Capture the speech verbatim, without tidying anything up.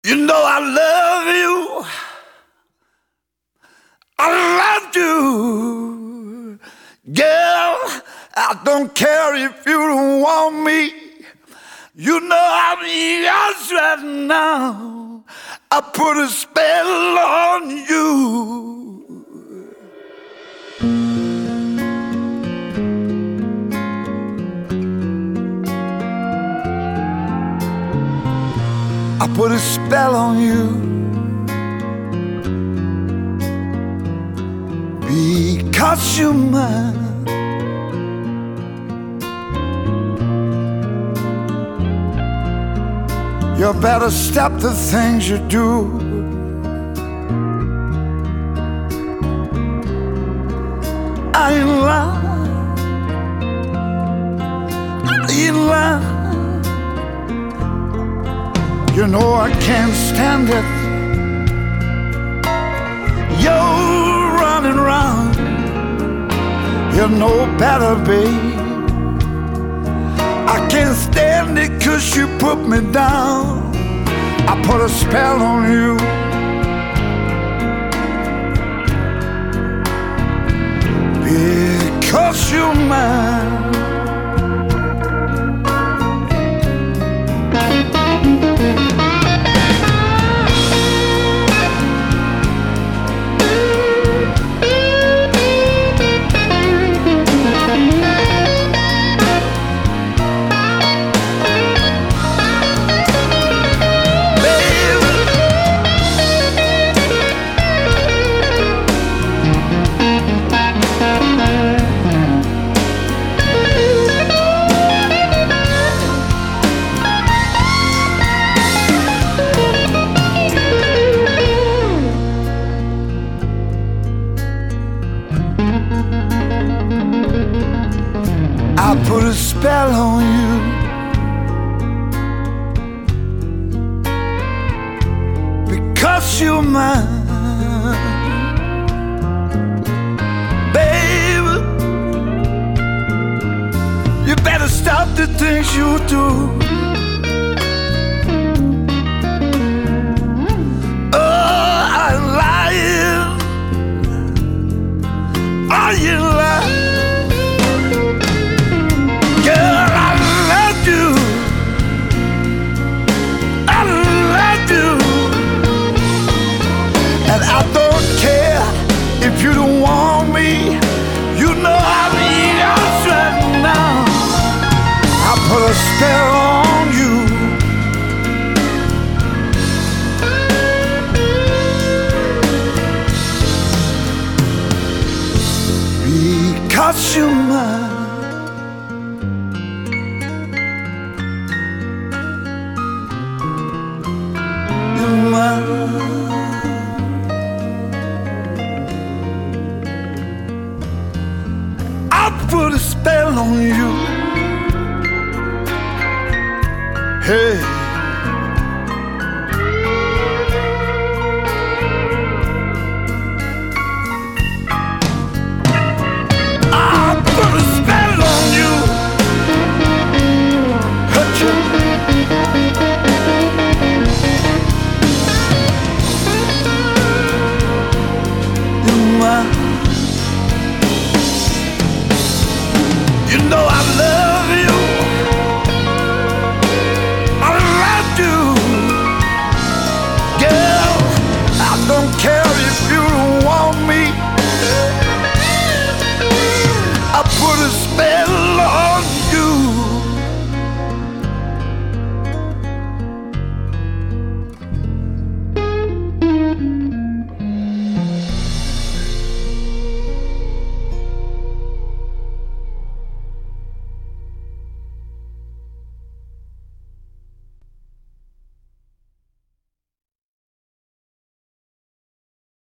You know I love you. I love you. Girl, I don't care if you don't want me. You know I'm yours right now. I put a spell on you. I put a spell on you because you're mine. You better stop the things you do. I ain't lying. I ain't lying. You know I can't stand it. You're running around. You know better, babe. I can't stand it 'cause you put me down. I put a spell on you. Because you're mine. I put a spell on you. Because you're mine. Baby, you better stop the things you do. Oh, I'm lying. Are you lying? Girl, I love you. I love you. And I don't care if you don't want me. You know I'm yours right now. I put a spell on you. Because you're mine.